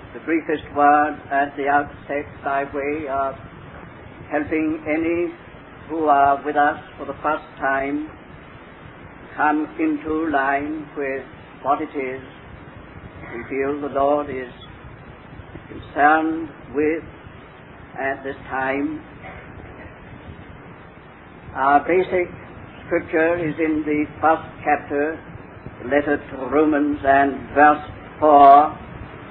the briefest word at the outset by way of helping any who are with us for the first time come into line with what it is we feel the Lord is concerned with at this time. Our basic scripture is in the first chapter, the letter to Romans, and verse 4.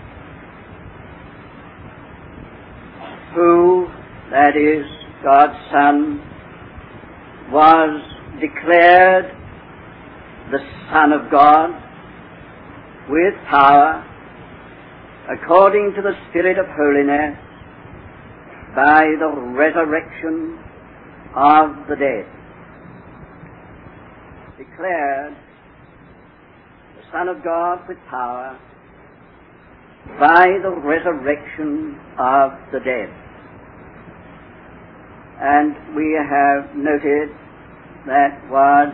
Who, that is, God's Son, was declared the Son of God with power, according to the Spirit of holiness, by the resurrection of the dead. Declared the Son of God with power by the resurrection of the dead. And we have noted that word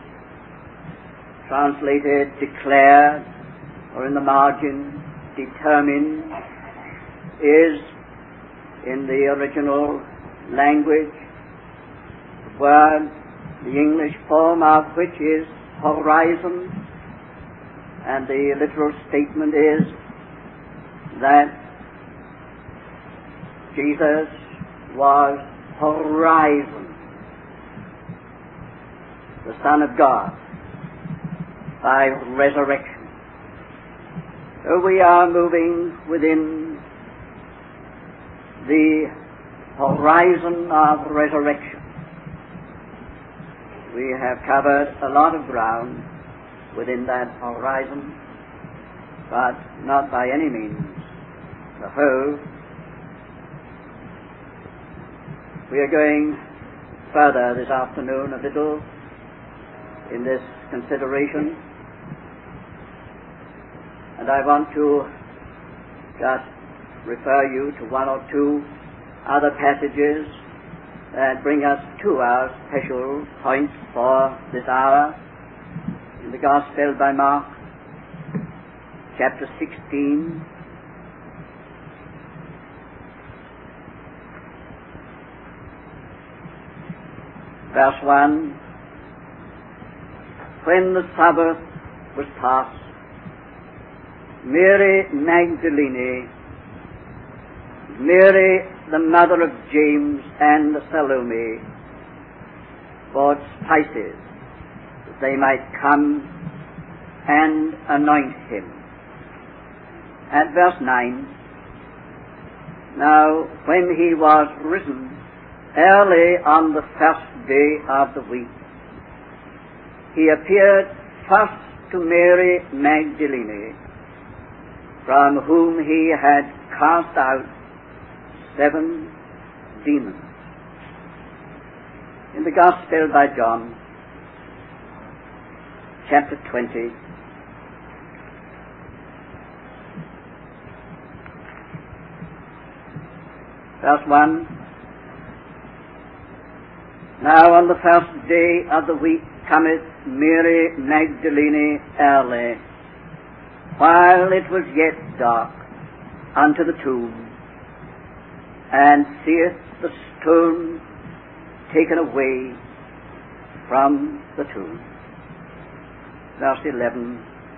translated declared, or in the margin determined, is in the original language the word, the English form of which is horizon, and the literal statement is that Jesus was horizon, the Son of God, by resurrection. So we are moving within the horizon of resurrection. We have covered a lot of ground within that horizon, but not by any means the whole. We are going further this afternoon a little in this consideration, and I want to just refer you to one or two other passages that bring us to our special points for this hour. In the Gospel by Mark, chapter 16, verse 1, when the Sabbath was past, Mary Magdalene, Mary the mother of James, and Salome bought spices that they might come and anoint him. At verse 9, now when he was risen early on the first day of the week, he appeared first to Mary Magdalene, from whom he had cast out 7 demons. In the Gospel by John, chapter 20, verse 1, now on the first day of the week cometh Mary Magdalene early, while it was yet dark, unto the tomb, and seeth the stone taken away from the tomb. Verse 11,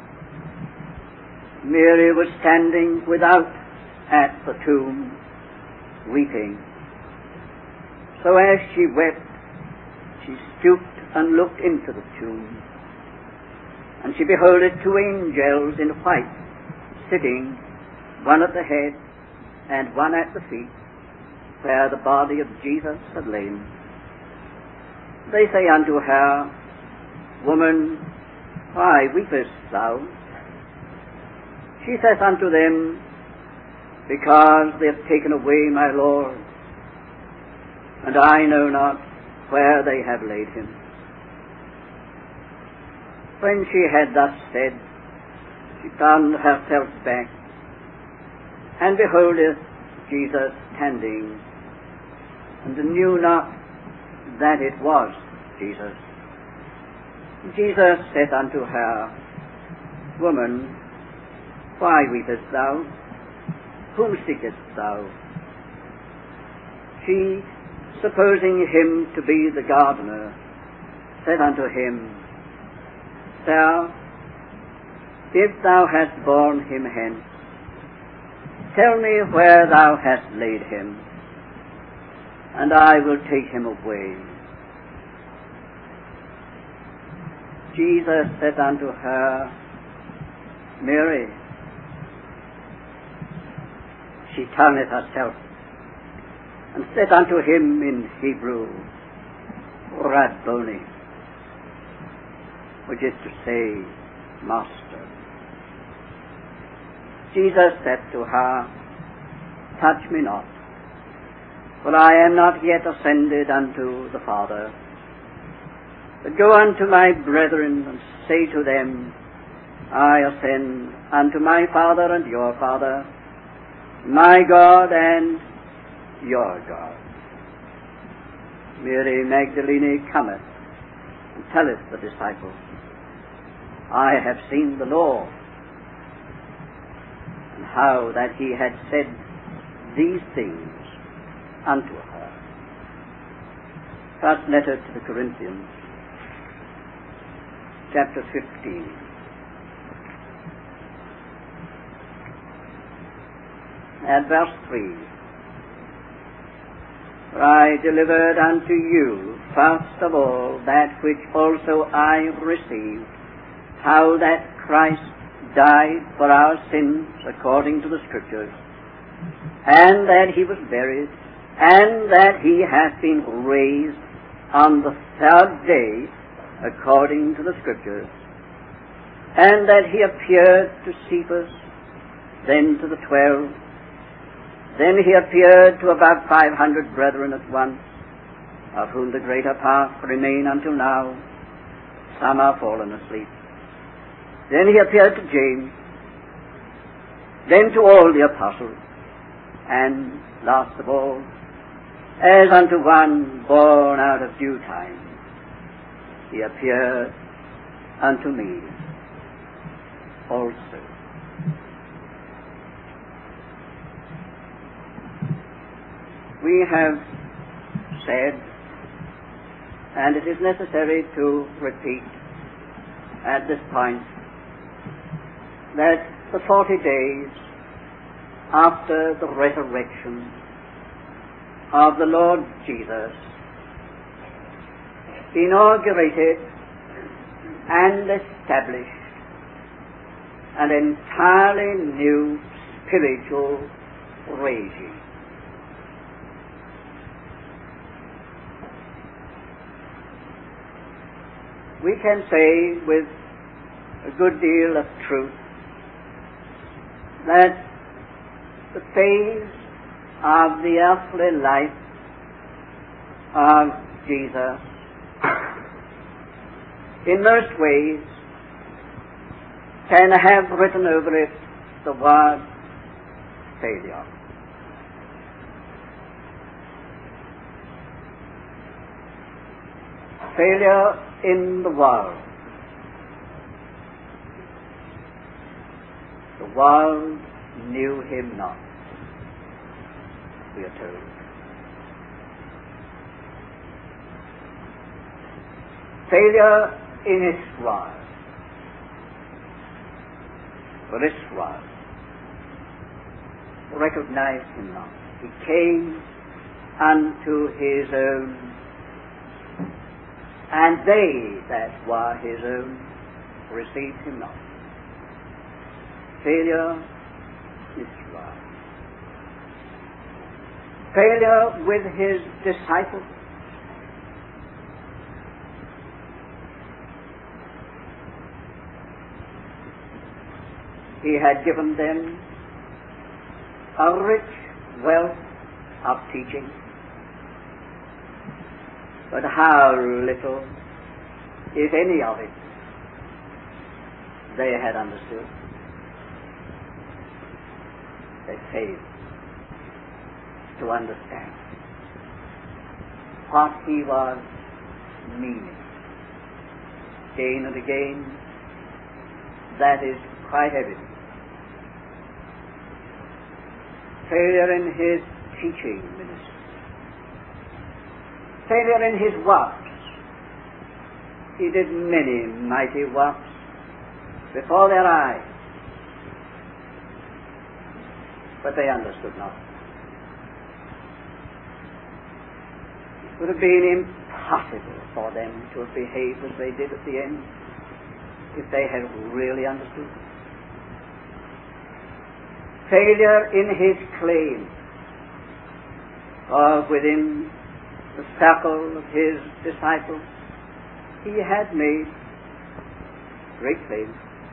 Mary was standing without at the tomb, weeping. So as she wept, she stooped and looked into the tomb, and she beholded 2 angels in white, sitting, one at the head and one at the feet, where the body of Jesus had lain. They say unto her, Woman, why weepest thou? She saith unto them, Because they have taken away my Lord, and I know not where they have laid him. When she had thus said, she turned herself back, and beholdeth Jesus standing, and knew not that it was Jesus. Jesus saith unto her, Woman, why weepest thou? whom seekest thou? She, supposing him to be the gardener, said unto him, Sir, if thou hast borne him hence, tell me where thou hast laid him, and I will take him away. Jesus said unto her, Mary. She turned herself, and said unto him in Hebrew, Rabboni, which is to say, Master. Jesus said to her, Touch me not, for I am not yet ascended unto the Father, but go unto my brethren, and say to them, I ascend unto my Father and your Father, my God and your God. Mary Magdalene cometh and telleth the disciples, I have seen the Lord, and how that he had said these things unto her. First letter to the Corinthians, chapter 15. At verse 3, For I delivered unto you first of all that which also I received, how that Christ died for our sins according to the Scriptures, and that he was buried, and that he hath been raised on the third day according to the Scriptures, and that he appeared to Cephas, then to the 12, then he appeared to about 500 brethren at once, of whom the greater part remain until now. Some are fallen asleep. Then he appeared to James, then to all the apostles, and last of all, as unto one born out of due time, he appeared unto me also. We have said, and it is necessary to repeat at this point, that the 40 days after the resurrection of the Lord Jesus inaugurated and established an entirely new spiritual regime. We can say with a good deal of truth that the phase of the earthly life of Jesus in most ways can have written over it the word failure. Failure in the world. The world knew him not, we are told. Failure in Israel. For Israel recognized him not. He came unto his own, and they that were his own received him not. Failure, Israel. Failure with his disciples. He had given them a rich wealth of teaching, but how little, if any of it, they had understood. They failed to understand what he was meaning. Again and again, that is quite evident. failure in his teaching ministry, failure in his works. He did many mighty works before their eyes, but they understood not. It would have been impossible for them to have behaved as they did at the end if they had really understood. Failure in his claim, for within the circle of his disciples he had made great claims,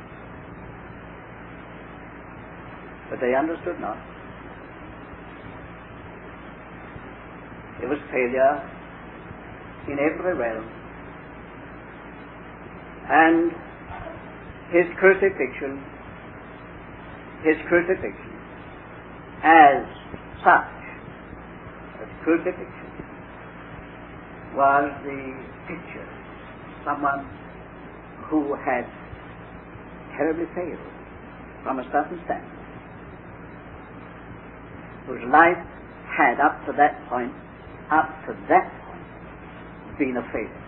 but they understood not. It was failure in every realm, and his crucifixion as such, as crucifixion, was the picture of someone who had terribly failed from a certain standard, whose life had up to that point been a failure.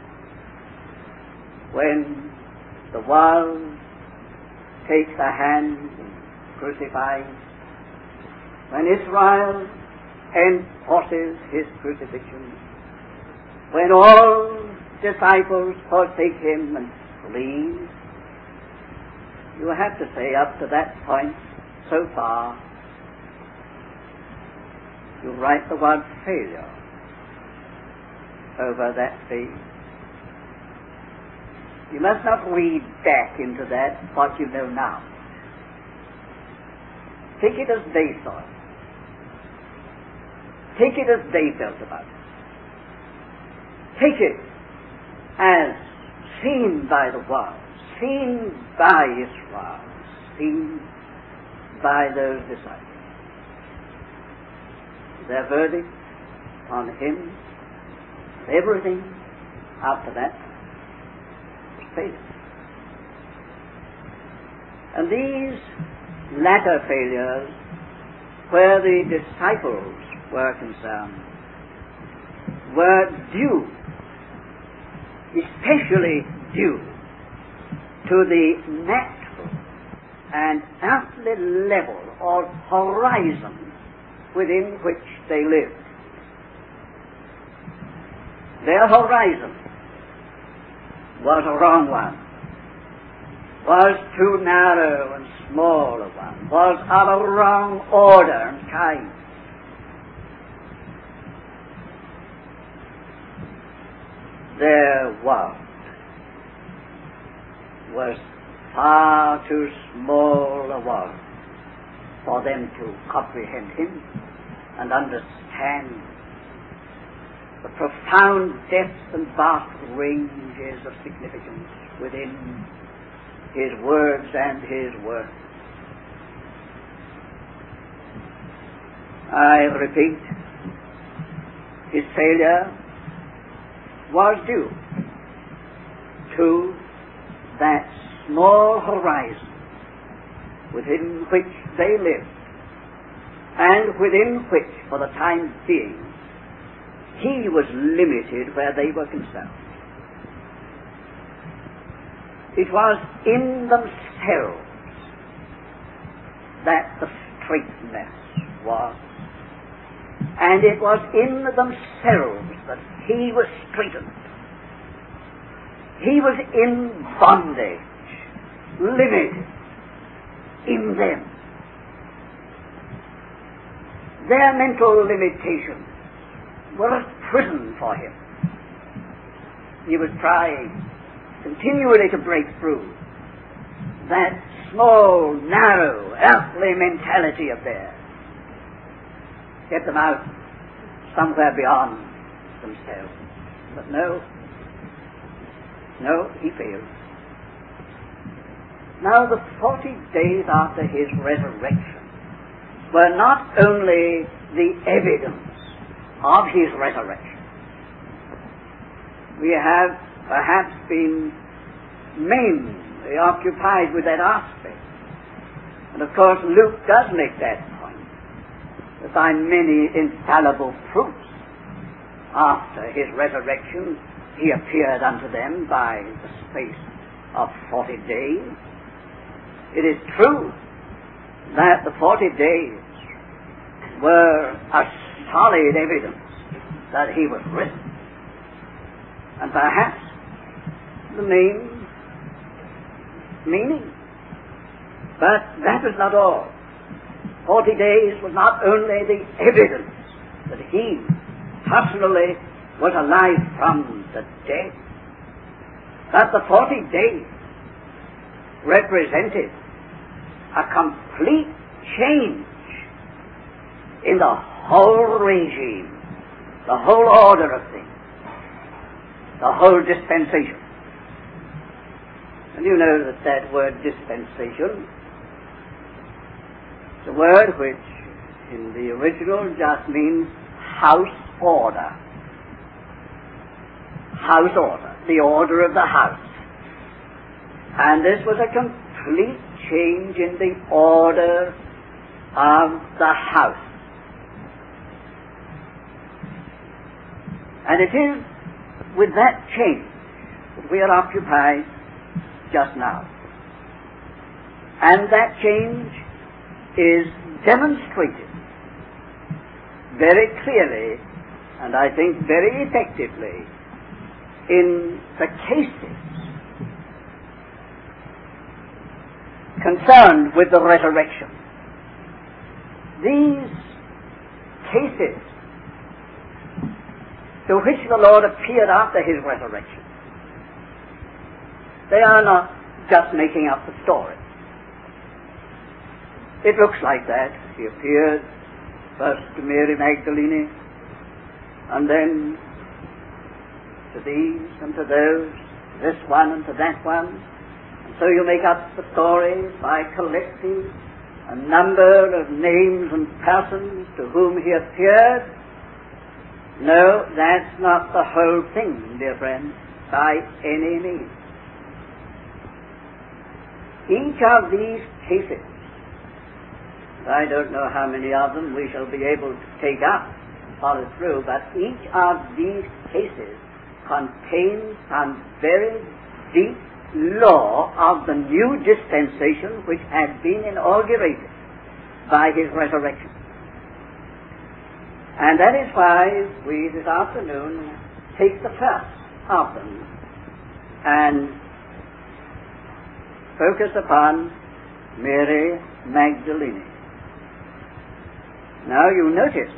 When the world takes a hand and crucifies, when Israel enforces his crucifixion, when all disciples forsake him and flee, you have to say up to that point, so far, you write the word failure over that faith. You must not read back into that what you know now. Take it as they saw it. Take it as they felt about it. Take it as seen by the world, seen by Israel, seen by those disciples. Their verdict on him, everything after that, was failure. And these latter failures, where the disciples were concerned, were due, especially due, to the natural and earthly level or horizon within which they lived. Their horizon was a wrong one, was too narrow and small a one, was of a wrong order and kind. Their world was far too small a world for them to comprehend him and understand the profound depths and vast ranges of significance within his words and his work. I repeat, his failure was due to that small horizon within which they lived, and within which, for the time being, he was limited where they were concerned. It was in themselves that the straightness was, and it was in themselves that he was straightened. He was in bondage, limited in them. Their mental limitations were a prison for him. He was trying continually to break through that small, narrow, earthly mentality of theirs. Get them out somewhere beyond themselves. But no, he failed. Now the 40 days after his resurrection were not only the evidence of his resurrection. We have perhaps been mainly occupied with that aspect. And of course Luke does make that point. by many infallible proofs. After his resurrection, he appeared unto them by the space of 40 days. It is true that the 40 days were a solid evidence that he was risen. And perhaps the main meaning. But that was not all. 40 days was not only the evidence that he personally was alive from the dead, but the 40 days represented a complete change in the whole regime, the whole order of things, the whole dispensation. And you know that that word dispensation is a word which in the original just means house order. House order, the order of the house. And this was a complete change in the order of the house. And it is with that change that we are occupied just now. And that change is demonstrated very clearly, and I think very effectively, in the cases concerned with the resurrection. These cases to which the Lord appeared after his resurrection, they are not just making up the story. It looks like that. He appeared first to Mary Magdalene, and then to these and to those, this one and to that one. And so you make up the story by collecting a number of names and persons to whom he appeared. No, that's not the whole thing, dear friends, by any means. Each of these cases, I don't know how many of them we shall be able to take up, follow through, but each of these cases contains some very deep law of the new dispensation which had been inaugurated by his resurrection. And that is why we this afternoon take the first of them and focus upon Mary Magdalene. Now you notice,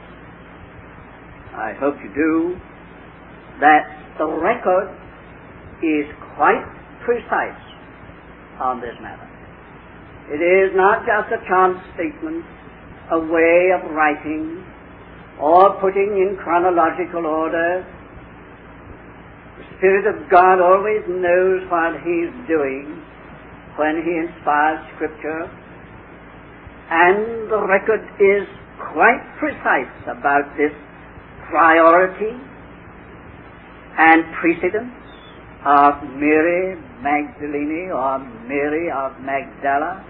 I hope you do, that the record is quite precise on this matter. It is not just a chance statement, a way of writing, or putting in chronological order. The Spirit of God always knows what He's doing when He inspires Scripture, and the record is quite precise about this priority and precedence of Mary Magdalene or Mary of Magdala.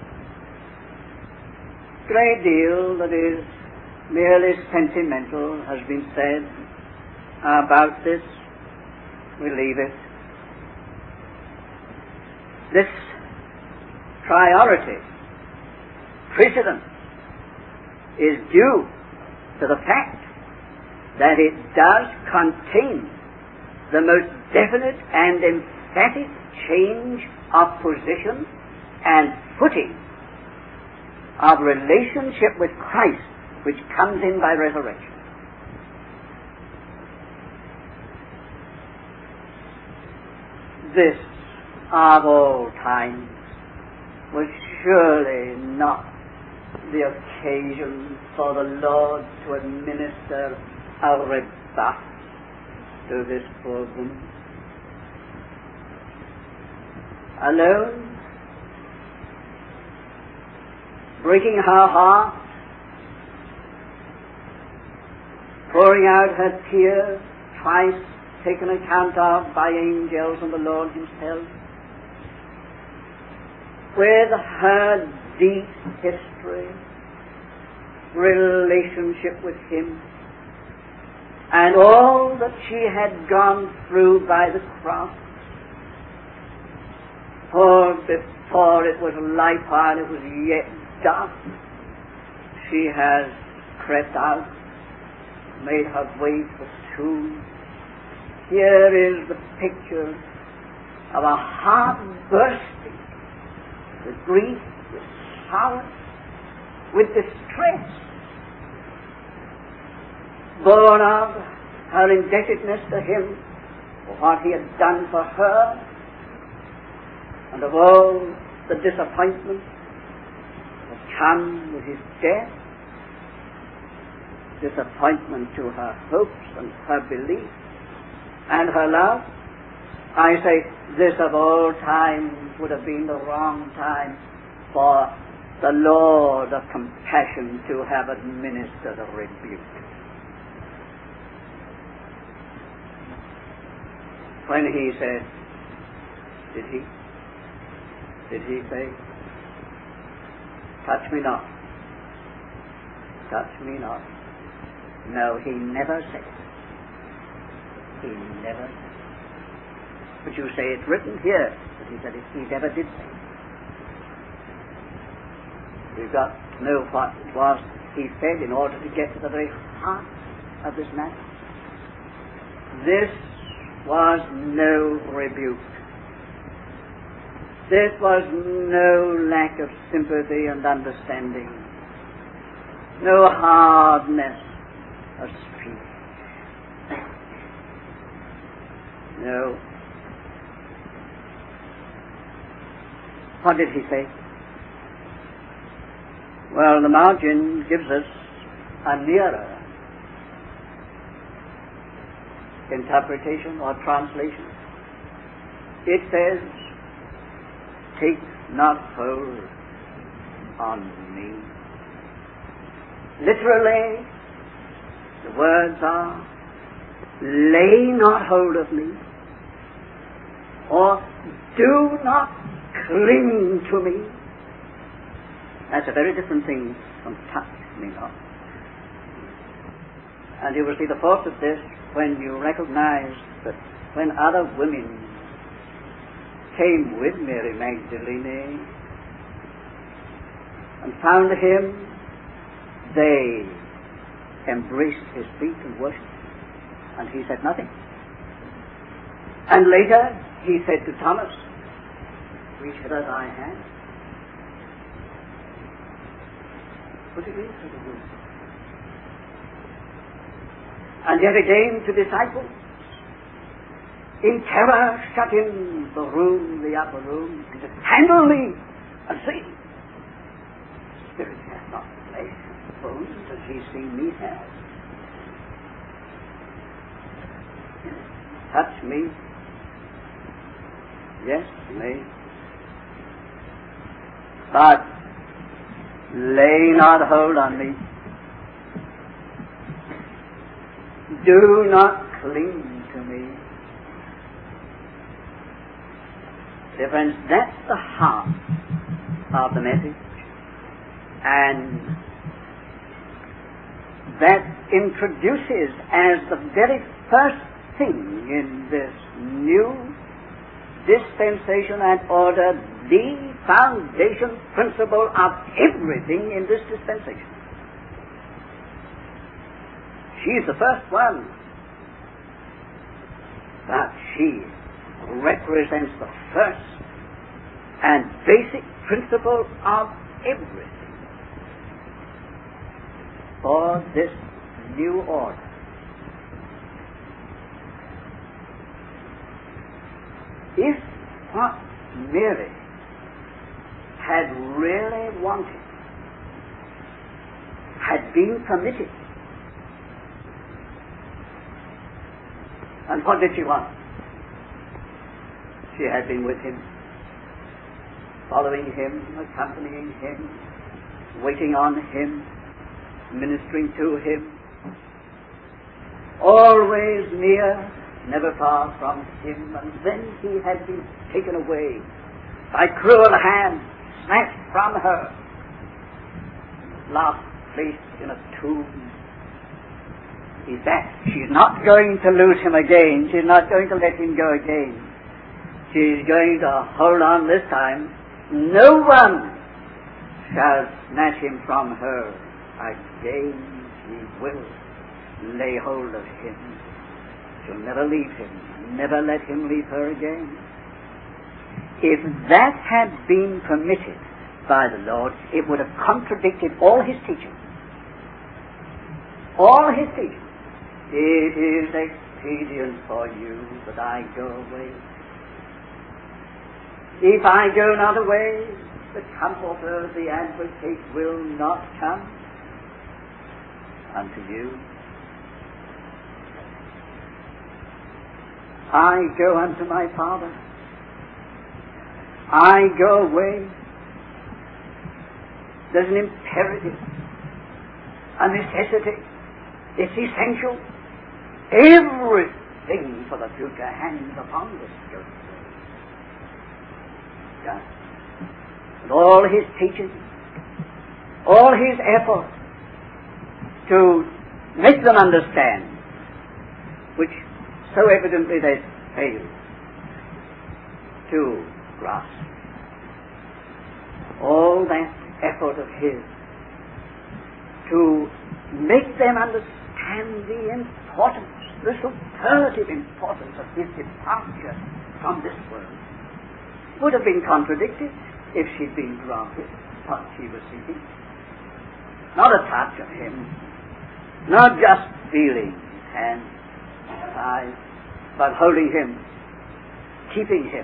Great deal that is merely sentimental has been said about this. We leave it. This priority, precedence, is due to the fact that it does contain the most definite and emphatic change of position and footing of relationship with Christ which comes in by resurrection. This, of all times, was surely not the occasion for the Lord to administer a rebuff to this poor woman. Alone, breaking her heart, pouring out her tears, twice taken account of by angels and the Lord Himself, with her deep history, relationship with Him, and all that she had gone through by the cross. For before it was light, while it was yet dark, she has crept out, made her way to the tomb. Here is the picture of a heart bursting with grief, with sorrow, with distress, born of her indebtedness to Him for what He had done for her, and of all the disappointment that come with His death, disappointment to her hopes and her belief and her love. I say, this of all times would have been the wrong time for the Lord of compassion to have administered a rebuke. When He said, did he say, touch me not, touch me not? No, He never said it. He never said it. But you say it's written here that He said it. He never did say it. We've got to know what it was He said in order to get to the very heart of this matter. This was no rebuke. This was no lack of sympathy and understanding, no hardness of speech. No. What did He say? Well, the margin gives us a nearer interpretation or translation. It says, take not hold on me. Literally, the words are, lay not hold of me, or do not cling to me. That's a very different thing from touch me not. And you will see the force of this when you recognize that when other women came with Mary Magdalene and found Him, they embraced His feet and worshipped, and He said nothing. And later He said to Thomas, reach hither thy hand. Put it into the room. And yet again to disciples, in terror shut in the room, the upper room, and said, handle me and see. Spirit hath not flesh and bones as ye see me have. Touch me. Yes, me. But lay not hold on me. Do not cling to me. Dear friends, that's the heart of the message. And that introduces as the very first thing in this new dispensation and order the foundation principle of everything in this dispensation. She's the first one, but she represents the first and basic principle of everything for this new order. If what Mary had really wanted had been permitted, and what did she want? She had been with Him, following Him, accompanying Him, waiting on Him, ministering to Him, always near, never far from Him, and then He had been taken away by cruel hands, snatched from her, lost placed in a tomb is that she's not going to lose him again. She's not going to let him go again. She's going to hold on this time. No one shall snatch him from her. Again she will lay hold of him. She'll never leave him, never let him leave her again. If that had been permitted by the Lord, it would have contradicted all his teaching. All his teaching. It is expedient for you that I go away. If I go not away, the Comforter, the Advocate, will not come unto you. I go unto my Father. I go away. There's an imperative, a necessity. It's essential. Everything for the future hangs upon this yoke. Yeah. And all his teaching, all his effort to make them understand, which so evidently they fail to grasp. All that effort of his to make them understand the importance, the superlative importance of his departure from this world would have been contradicted if she'd been granted what she was seeking. Not a touch of him, not just feeling and eyes, but holding him, keeping him,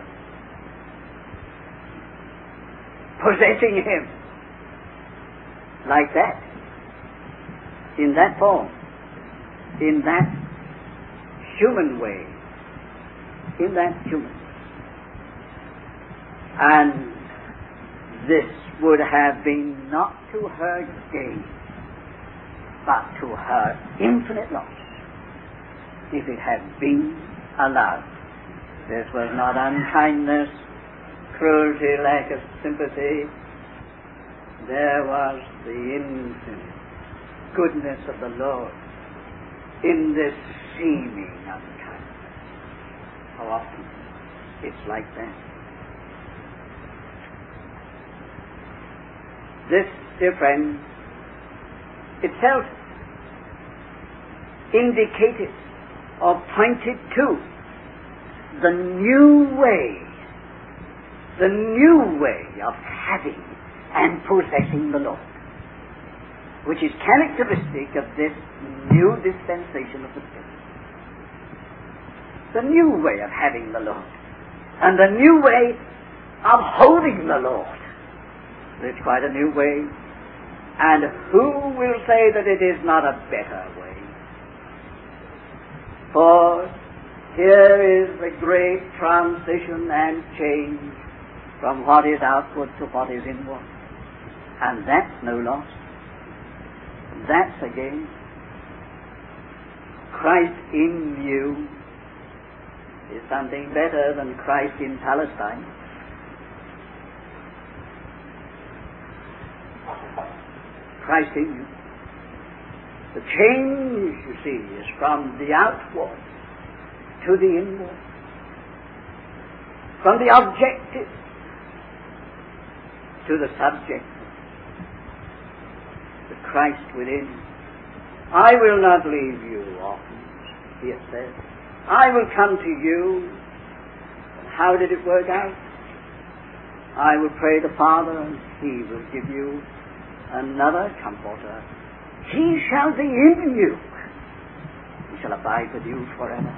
possessing him like that, in that form, in that human way, in that human. And this would have been not to her gain, but to her infinite loss, if it had been allowed. This was not unkindness, cruelty, lack of sympathy. There was the infinite goodness of the Lord in this seeming unkindness. How often it's like that. This, dear friends, itself indicated or pointed to the new way of having and possessing the Lord, which is characteristic of this new dispensation of the Spirit. The new way of having the Lord, and the new way of holding the Lord. It's quite a new way. And who will say that it is not a better way? For here is the great transition and change from what is outward to what is inward. And that's no loss. That's a gain. Christ in you is something better than Christ in Palestine. Christ in you. The change, you see, is from the outward to the inward, from the objective to the subjective. The Christ within. I will not leave you orphans, he has said. I will come to you. And how did it work out? I will pray the Father, and he will give you another Comforter. He shall be in you. He shall abide with you forever.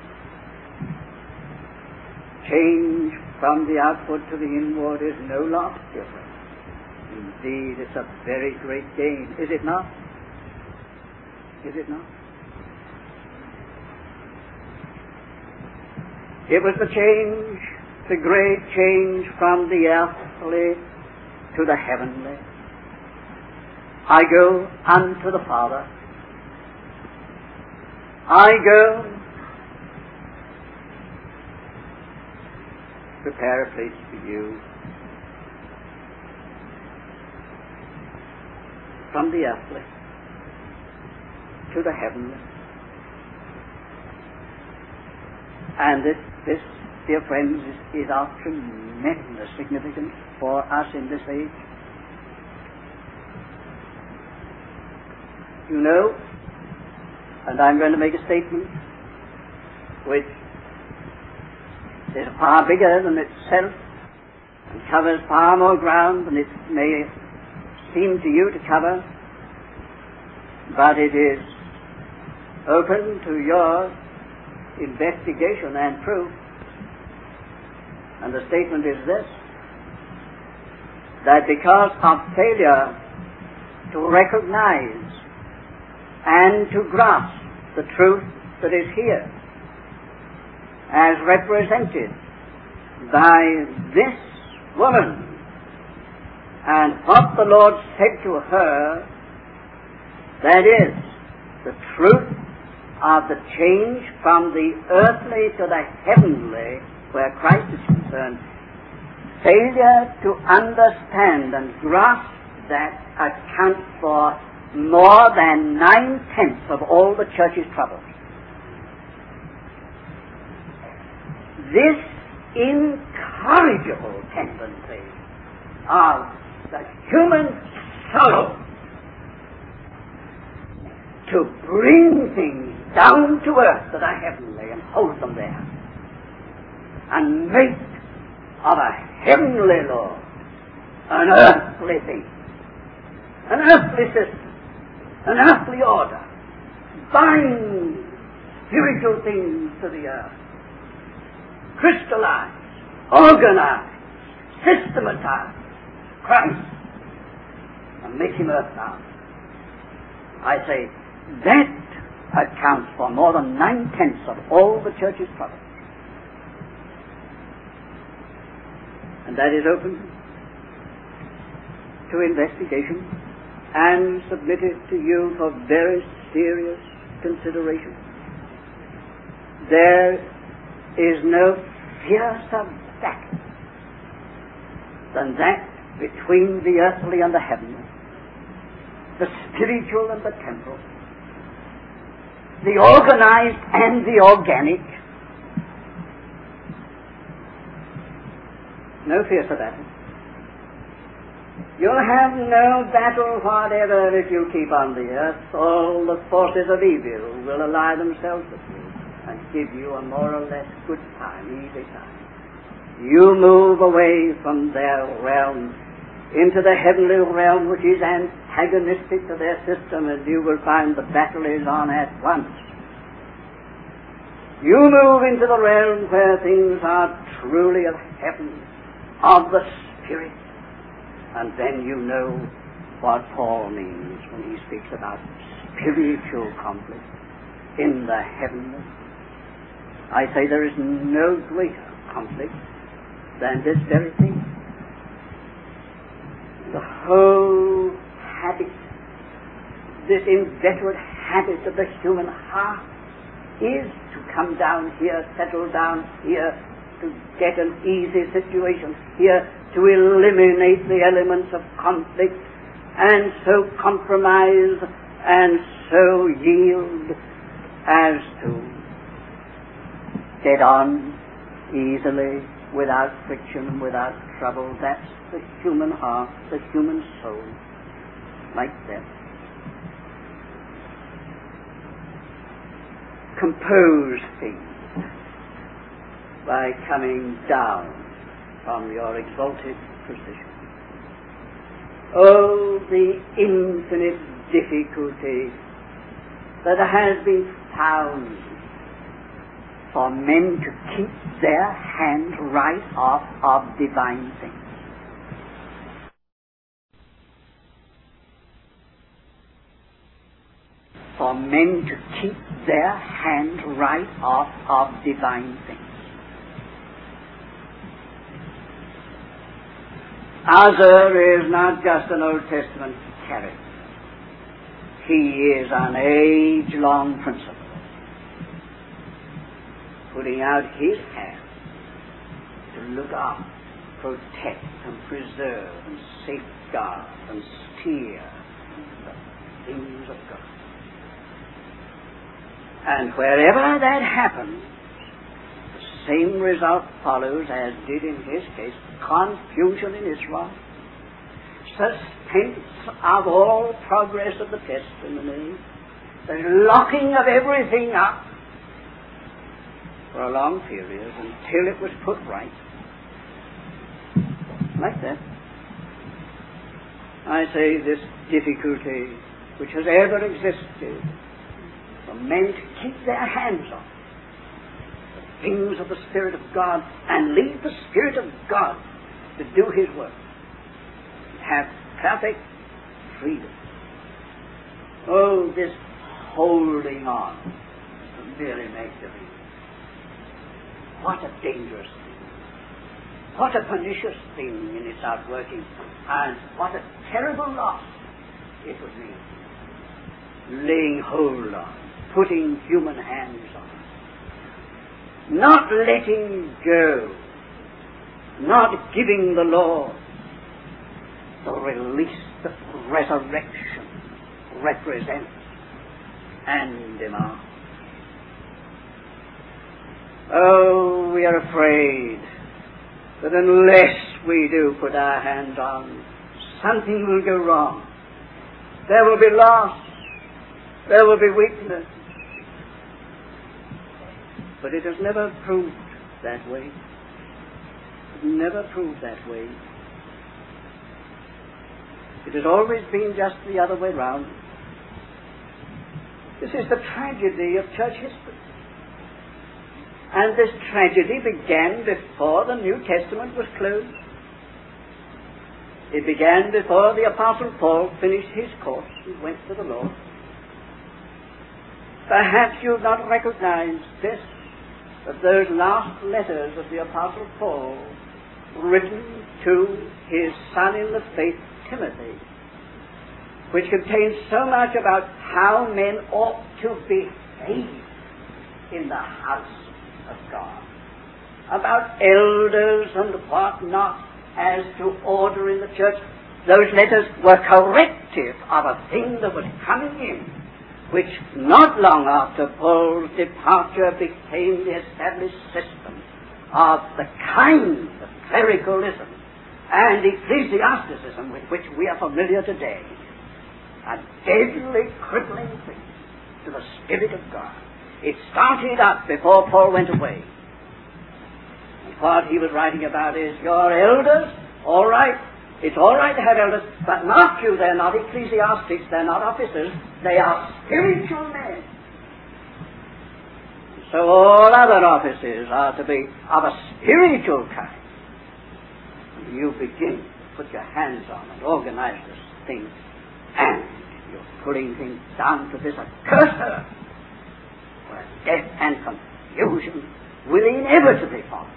Change from the outward to the inward is no loss, dear friend. Indeed, it's a very great gain. Is it not? Is it not? It was the change, the great change from the earthly to the heavenly. I go unto the Father. I go prepare a place for you. from the earthly to the heavenly. And this, dear friends, is of tremendous significance for us in this age. You know, and I'm going to make a statement which is far bigger than itself and covers far more ground than it may seem to you to cover, but it is open to your investigation and proof. And the statement is this: that because of failure to recognize and to grasp the truth that is here, as represented by this woman, and what the Lord said to her, that is, the truth of the change from the earthly to the heavenly, where Christ is concerned, failure to understand and grasp that accounts for more than 9/10 of all the church's troubles. This incorrigible tendency of the human soul to bring things down to earth that are heavenly and hold them there, and make of a heavenly law an earthly thing, an earthly system, an earthly order, bind spiritual things to the earth, crystallize, organize, systematize Christ, and make him earthbound. I say, that accounts for more than 9/10 of all the church's troubles. And that is open to investigation and submitted to you for very serious consideration. There is no fiercer battle than that between the earthly and the heavenly, the spiritual and the temporal, the organized and the organic. No fiercer battle. You'll have no battle whatever if you keep on the earth. All the forces of evil will ally themselves with you and give you a more or less good time, easy time. You move away from their realm into the heavenly realm, which is antagonistic to their system, and you will find the battle is on at once. You move into the realm where things are truly of heaven, of the Spirit, and then you know what Paul means when he speaks about spiritual conflict in the heavenly. I say there is no greater conflict than this very thing. The whole habit, this inveterate habit of the human heart, is to come down here, settle down here, to get an easy situation here, to eliminate the elements of conflict, and so compromise and so yield as to get on easily, without friction, without trouble. That's the human heart, the human soul, like that. Compose things by coming down from your exalted position. Oh, the infinite difficulty that has been found for men to keep their hand right off of divine things. For men to keep their hand right off of divine things. Uzzah is not just an Old Testament character. He is an age-long principle, putting out his hand to look after, protect, and preserve, and safeguard, and steer things of God. And wherever that happens, the same result follows as did in his case: confusion in Israel, suspense of all progress of the testimony, the locking of everything up for a long period until it was put right. Like that. I say this difficulty which has ever existed for men to keep their hands on the things of the Spirit of God and leave the Spirit of God to do His work. Have perfect freedom. Oh, this holding on to merely make believe. What a dangerous thing. What a pernicious thing in its outworking, and what a terrible loss it would mean. Laying hold on, putting human hands on, not letting go, not giving the Lord the release that resurrection represents and demands. Oh, we are afraid that unless we do put our hands on, something will go wrong. There will be loss. There will be weakness. But it has never proved that way. It never proved that way. It has always been just the other way round. This is the tragedy of church history. And this tragedy began before the New Testament was closed. It began before the Apostle Paul finished his course and went to the Lord. Perhaps you've not recognized this, that those last letters of the Apostle Paul, written to his son in the faith, Timothy, which contains so much about how men ought to behave in the house of God, about elders and what not as to order in the church. Those letters were corrective of a thing that was coming in, which not long after Paul's departure became the established system of the kind of clericalism and ecclesiasticism with which we are familiar today. A deadly, crippling thing to the Spirit of God. It started up before Paul went away. And what he was writing about is, your elders, all right, it's all right to have elders, but mark you, they're not ecclesiastics, they're not officers, they are spiritual men. So all other offices are to be of a spiritual kind. You begin to put your hands on and organize this thing, and you're pulling things down to this accursed earth, where death and confusion will inevitably follow.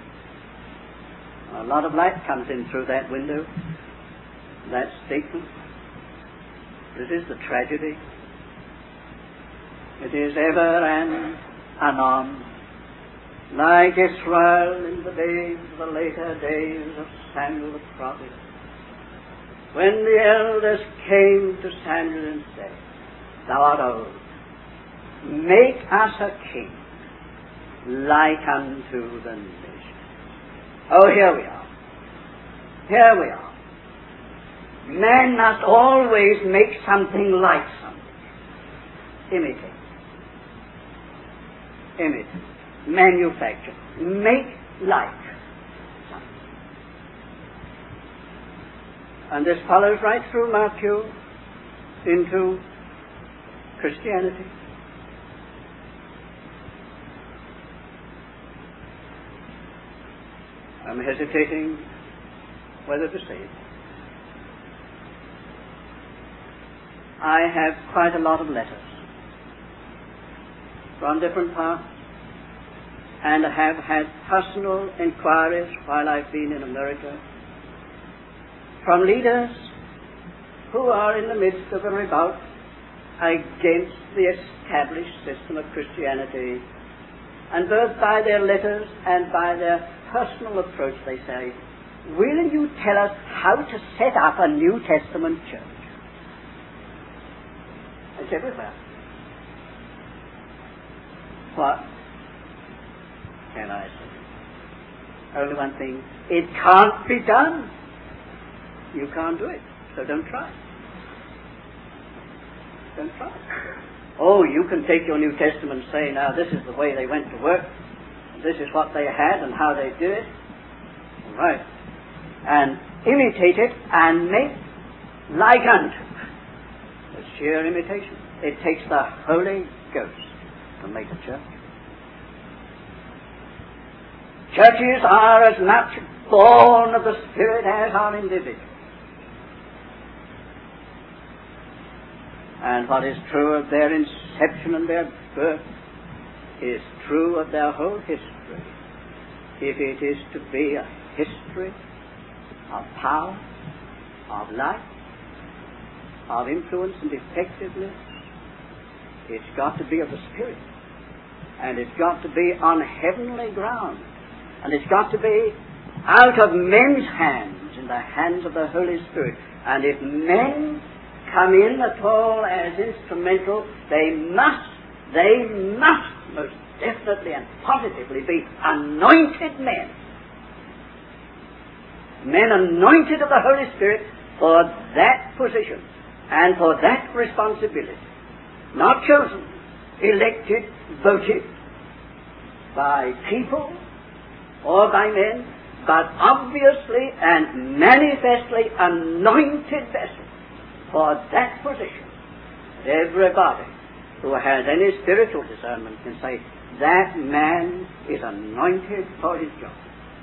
A lot of light comes in through that window, that statement. This is the tragedy. It is ever and anon, like Israel in the days, the later days of Samuel the prophet, when the elders came to Samuel and said, thou art old, make us a king like unto the nation. Oh, here we are. Here we are. Man must always make something like something. Imitate. Imitate. Manufacture. Make like something. And this follows right through Matthew into Christianity. I'm hesitating whether to say it. I have quite a lot of letters from different parts, and have had personal inquiries while I've been in America from leaders who are in the midst of a revolt against the established system of Christianity. And both by their letters and by their personal approach, they say, will you tell us how to set up a New Testament church? It's everywhere. What can I say? Only one thing. It can't be done. You can't do it. So don't try. Don't try. Oh, you can take your New Testament and say, now this is the way they went to work. This is what they had and how they did it. All right. And imitate it and make like unto. It's sheer imitation. It takes the Holy Ghost to make a church. Churches are as much born of the Spirit as are individuals. And what is true of their inception and their birth is true of their whole history. If it is to be a history of power, of life, of influence and effectiveness, it's got to be of the Spirit. And it's got to be on heavenly ground. And it's got to be out of men's hands, in the hands of the Holy Spirit. And if men come in at all as instrumental, they must most definitely and positively be anointed men. Men anointed of the Holy Spirit for that position and for that responsibility. Not chosen, elected, voted by people or by men, but obviously and manifestly anointed vessels for that position. Everybody who has any spiritual discernment can say, that man is anointed for his job.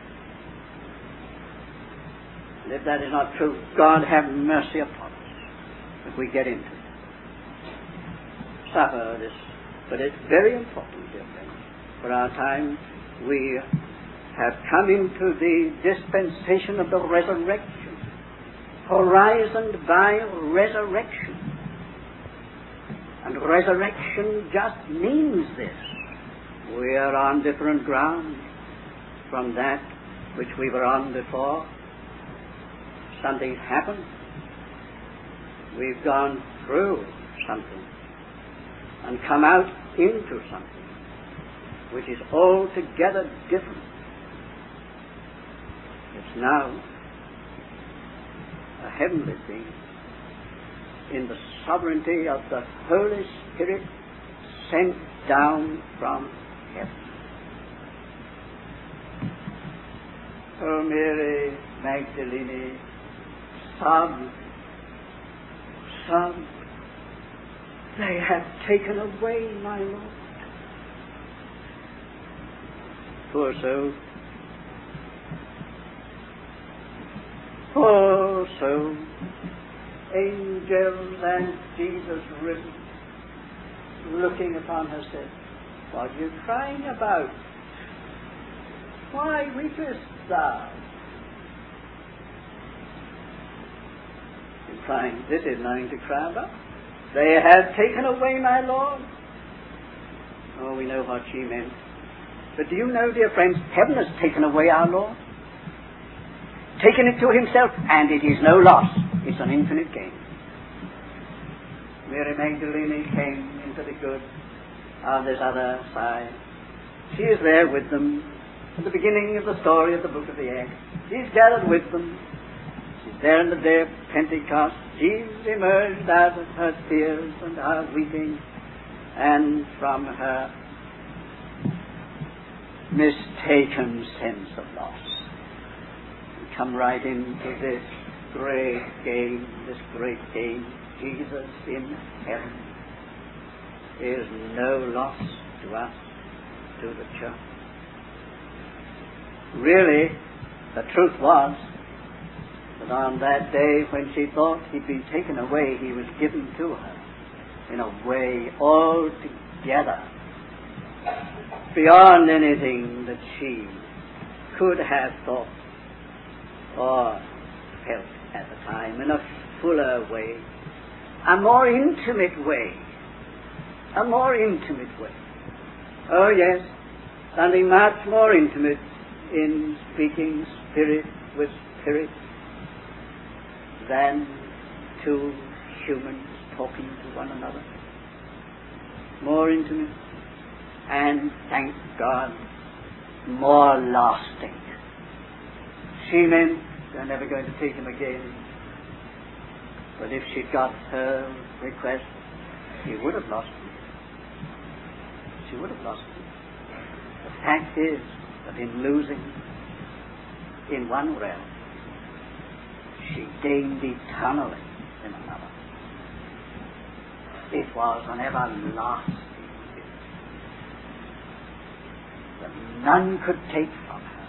And if that is not true, God have mercy upon us if we get into it. Suffer this. But it's very important, dear friends. For our time, we have come into the dispensation of the resurrection, horizoned by resurrection. And resurrection just means this. We are on different ground from that which we were on before. Something's happened. We've gone through something and come out into something which is altogether different. It's now a heavenly thing in the sovereignty of the Holy Spirit sent down from heaven. Oh, Mary Magdalene sobbed. They have taken away my Lord. Poor soul. Poor soul. Angels and Jesus risen, looking upon her, said, what are you crying about? Why weepest thou? You're crying, this is nothing to cry about. They have taken away my Lord. Oh, we know what she meant. But do you know, dear friends, heaven has taken away our Lord. Taken it to himself, and it is no loss. It's an infinite gain. Mary Magdalene came into the good on this other side. She is there with them at the beginning of the story of the book of the Acts. She's gathered with them. She's there on the day of Pentecost. She's emerged out of her tears and her weeping, and from her mistaken sense of loss. We come right into this great gain, Jesus in heaven, is no loss to us, to the church. Really, the truth was that on that day when she thought he'd been taken away, he was given to her in a way altogether beyond anything that she could have thought or felt at the time, in a fuller way, a more intimate way. Oh yes, something much more intimate in speaking spirit with spirit than two humans talking to one another. more intimate, and, thank God, more lasting. She meant they're never going to take him again. But if she'd got her request, she would have lost him. She would have lost him. The fact is that in losing in one realm, she gained eternally in another. It was an everlasting gift that none could take from her.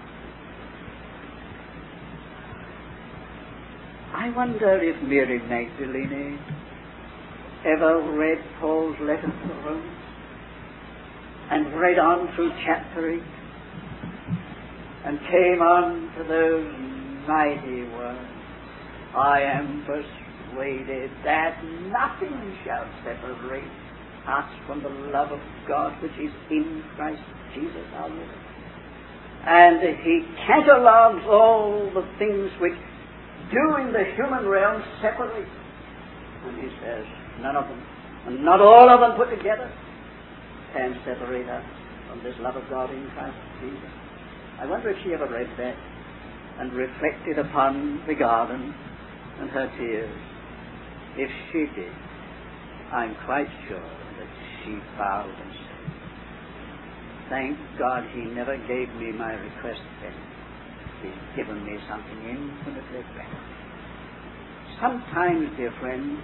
I wonder if Mary Magdalene ever read Paul's letter to the Romans and read on through chapter 8 and came on to those mighty words, I am persuaded that nothing shall separate us from the love of God which is in Christ Jesus our Lord. And he catalogues all the things which do in the human realm separate. And he says, none of them, and not all of them put together, can separate us from this love of God in Christ Jesus. I wonder if she ever read that and reflected upon the garden and her tears. If she did, I'm quite sure that she bowed and said, thank God he never gave me my request then. He's given me something infinitely better. Sometimes, dear friends,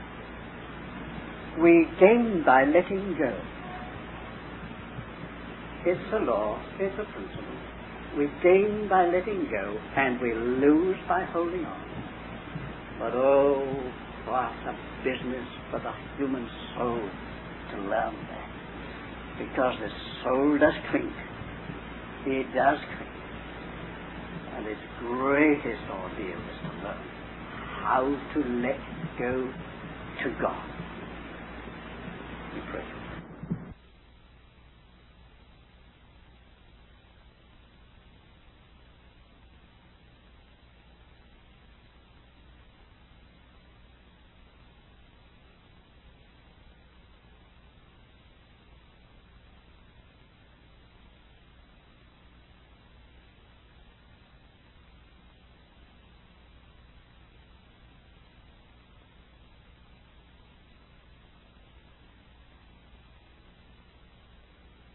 we gain by letting go. It's a law, it's a principle. We gain by letting go, and we lose by holding on. But oh, what a business for the human soul to learn that. Because the soul does cling. It does cling. And its greatest ordeal is to learn how to let go to God. We pray.